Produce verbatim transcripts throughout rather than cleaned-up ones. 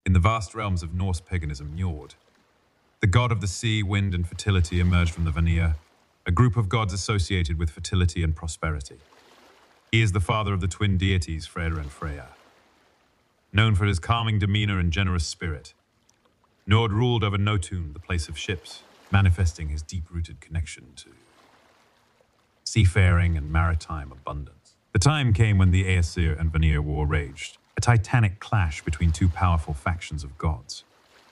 In the vast realms of Norse paganism, Njord, the god of the sea, wind, and fertility, emerged from the Vanir, a group of gods associated with fertility and prosperity. He is the father of the twin deities Freyr and Freya. Known for his calming demeanor and generous spirit, Njord ruled over Notun, the place of ships, manifesting his deep-rooted connection to seafaring and maritime abundance. The time came when the Aesir and Vanir war raged, a titanic clash between two powerful factions of gods.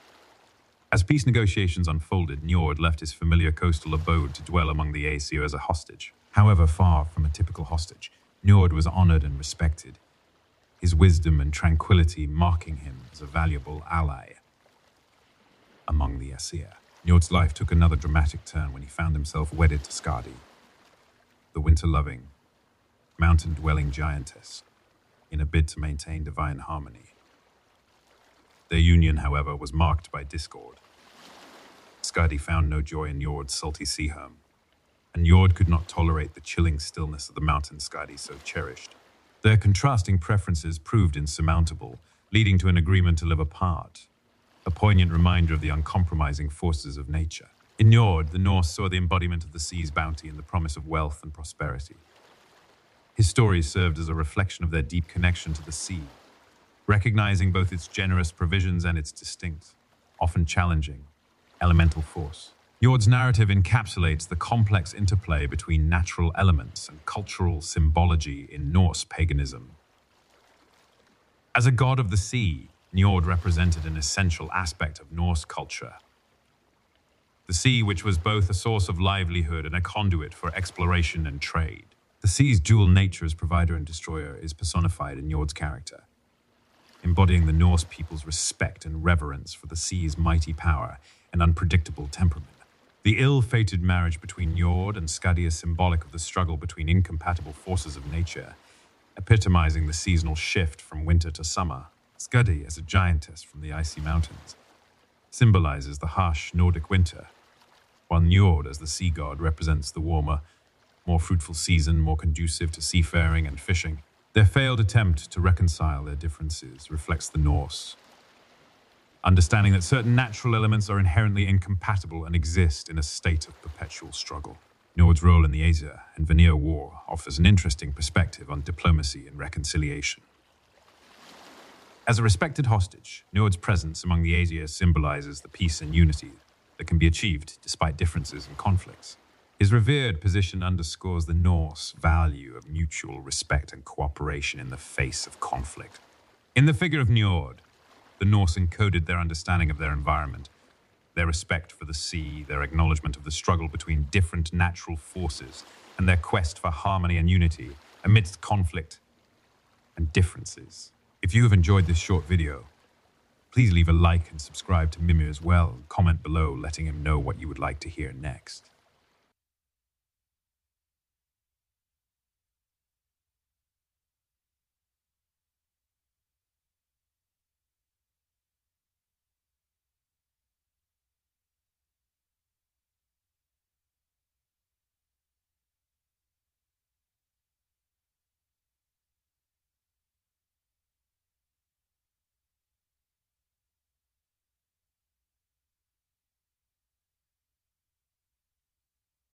As peace negotiations unfolded, Njord left his familiar coastal abode to dwell among the Aesir as a hostage. However, far from a typical hostage, Njord was honored and respected, his wisdom and tranquility marking him as a valuable ally among the Aesir. Njord's life took another dramatic turn when he found himself wedded to Skadi, the winter-loving, mountain-dwelling giantess, in a bid to maintain divine harmony. Their union, however, was marked by discord. Skadi found no joy in Njord's salty sea home, and Njord could not tolerate the chilling stillness of the mountain Skadi so cherished. Their contrasting preferences proved insurmountable, leading to an agreement to live apart, a poignant reminder of the uncompromising forces of nature. In Njord, the Norse saw the embodiment of the sea's bounty and the promise of wealth and prosperity. His story served as a reflection of their deep connection to the sea, recognizing both its generous provisions and its distinct, often challenging, elemental force. Njord's narrative encapsulates the complex interplay between natural elements and cultural symbology in Norse paganism. As a god of the sea, Njord represented an essential aspect of Norse culture. The sea, which was both a source of livelihood and a conduit for exploration and trade. The sea's dual nature as provider and destroyer is personified in Njord's character, embodying the Norse people's respect and reverence for the sea's mighty power and unpredictable temperament. The ill-fated marriage between Njord and Skadi is symbolic of the struggle between incompatible forces of nature, epitomizing the seasonal shift from winter to summer. Skadi, as a giantess from the icy mountains, symbolizes the harsh Nordic winter, while Njord, as the sea god, represents the warmer, more fruitful season, more conducive to seafaring and fishing. Their failed attempt to reconcile their differences reflects the Norse understanding that certain natural elements are inherently incompatible and exist in a state of perpetual struggle. Njord's role in the Aesir and Vanir War offers an interesting perspective on diplomacy and reconciliation. As a respected hostage, Njord's presence among the Aesir symbolizes the peace and unity that can be achieved despite differences and conflicts. His revered position underscores the Norse value of mutual respect and cooperation in the face of conflict. In the figure of Njord, the Norse encoded their understanding of their environment, their respect for the sea, their acknowledgement of the struggle between different natural forces, and their quest for harmony and unity amidst conflict and differences. If you have enjoyed this short video, please leave a like and subscribe to Mimir as well, and comment below letting him know what you would like to hear next.